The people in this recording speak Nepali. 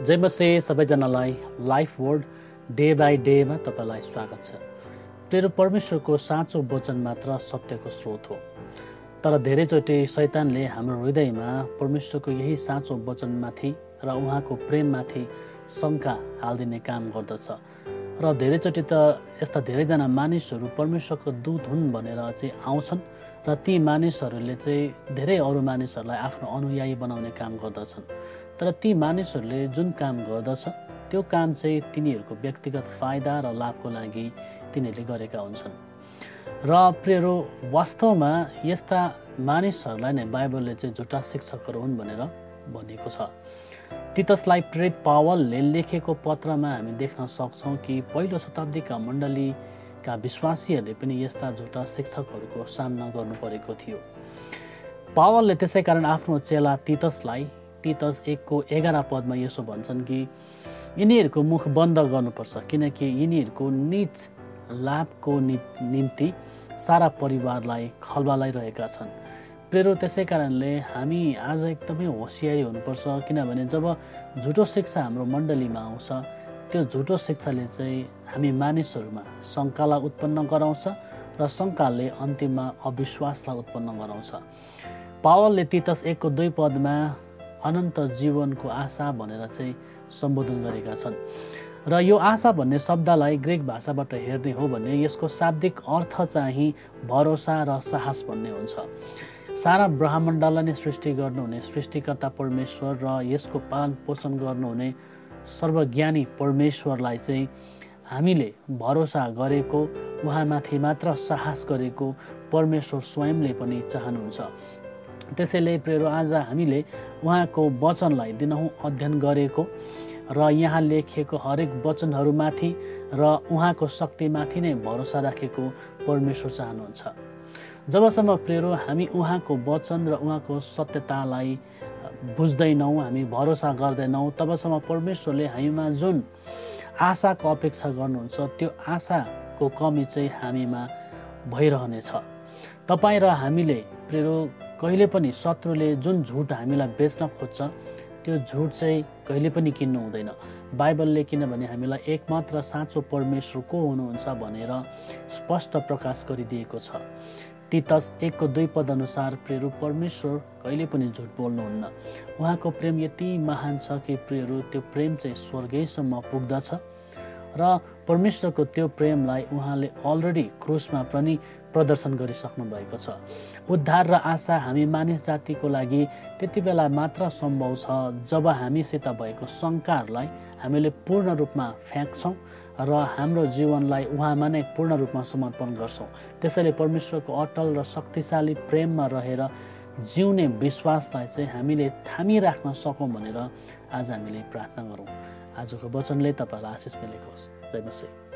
जय मसीह सबैजनालाई लाइफ वर्ड डे बाई डेमा तपाईँलाई स्वागत छ। तेरो परमेश्वरको साँचो वचन मात्र सत्यको स्रोत हो। तर धेरैचोटि शैतानले हाम्रो हृदयमा परमेश्वरको यही साँचो वचनमाथि र उहाँको प्रेममाथि शङ्का हालिदिने काम गर्दछ। र धेरैचोटि त यस्ता धेरैजना मानिसहरू परमेश्वरको दूत हुन् भनेर चाहिँ आउँछन् र ती मानिसहरूले चाहिँ धेरै अरू मानिसहरूलाई आफ्नो अनुयायी बनाउने काम गर्दछन्। तर ती मानिसहरूले जुन काम गर्दछ त्यो काम चाहिँ तिनीहरूको व्यक्तिगत फाइदा र लाभको लागि तिनीहरूले गरेका हुन्छन्। र प्रियहरू, वास्तवमा यस्ता मानिसहरूलाई नै बाइबलले चाहिँ झुटा शिक्षकहरू हुन् भनेर भनेको छ। तीतसलाई प्रेरित पावलले लेखेको पत्रमा हामी देख्न सक्छौँ कि पहिलो शताब्दीका मण्डलीका विश्वासीहरूले पनि यस्ता झुटा शिक्षकहरूको सामना गर्नु परेको थियो। पावलले त्यसै कारण आफ्नो चेला तीतसलाई तीतस 1:11 पदमा यसो भन्छन् कि यिनीहरूको मुख बन्द गर्नुपर्छ, किनकि यिनीहरूको नीच लाभको निम्ति सारा परिवारलाई खलबलाइरहेका छन्। प्रेरो, त्यसै कारणले हामी आज एकदमै होसियारी हुनुपर्छ, किनभने जब झुटो शिक्षा हाम्रो मण्डलीमा आउँछ त्यो झुटो शिक्षाले चाहिँ हामी मानिसहरूमा शङ्कालाई उत्पन्न गराउँछ र शङ्काले अन्तिममा अविश्वासलाई उत्पन्न गराउँछ। पावलले तीतस 1:2 पदमा अनन्त जीवनको आशा भनेर चाहिँ सम्बोधन गरेका छन्। र यो आशा भन्ने शब्दलाई ग्रिक भाषाबाट हेर्ने हो भने यसको शाब्दिक अर्थ चाहिँ भरोसा र साहस भन्ने हुन्छ। सारा ब्रह्माण्डलाई नै सृष्टि गर्नुहुने सृष्टिकर्ता परमेश्वर र यसको पालन पोषण गर्नुहुने सर्वज्ञानी परमेश्वरलाई चाहिँ हामीले भरोसा गरेको, उहाँमाथि मात्र साहस गरेको परमेश्वर स्वयंले पनि चाहनुहुन्छ। त्यसैले प्रेरो, आज हामीले उहाँको वचनलाई दिनहुँ अध्ययन गरेको र यहाँ लेखिएको हरेक वचनहरूमाथि र उहाँको शक्तिमाथि नै भरोसा राखेको परमेश्वर चाहनुहुन्छ। जबसम्म प्रेरो हामी उहाँको वचन र उहाँको सत्यतालाई बुझ्दैनौँ, हामी भरोसा गर्दैनौँ, तबसम्म परमेश्वरले हामीमा जुन आशाको अपेक्षा गर्नुहुन्छ त्यो आशाको कमी चाहिँ हामीमा भइरहनेछ। तपाईँ र हामीले प्रेरो कहिले पनि शत्रुले जुन झुट हामीलाई बेच्न खोज्छ त्यो झुट चाहिँ कहिले पनि किन्नु हुँदैन। बाइबलले किनभने हामीलाई एकमात्र साँचो परमेश्वर को हुनुहुन्छ भनेर स्पष्ट प्रकाश गरिदिएको छ। तीतस 1:2 पद अनुसार प्रेरो परमेश्वर कहिले पनि झुट बोल्नुहुन्न। उहाँको प्रेम यति महान छ कि प्रेरो त्यो प्रेम चाहिँ स्वर्गैसम्म पुग्दछ र परमेश्वरको त्यो प्रेमलाई उहाँले अलरेडी क्रुसमा पनि प्रदर्शन गरिसक्नु भएको छ। उद्धार र आशा हामी मानिस जातिको लागि त्यति बेला मात्र सम्भव छ जब हामीसित भएको शङ्काहरूलाई हामीले पूर्ण रूपमा फ्याँक्छौँ र हाम्रो जीवनलाई उहाँमा नै पूर्ण रूपमा समर्पण गर्छौँ। त्यसैले परमेश्वरको अटल र शक्तिशाली प्रेममा रहेर जिउने विश्वासलाई चाहिँ हामीले थामिराख्न सकौँ भनेर आज हामीले प्रार्थना गरौँ। आजको वचनले तपाईँलाई आशिष मिलेको होस्। जय मसीह।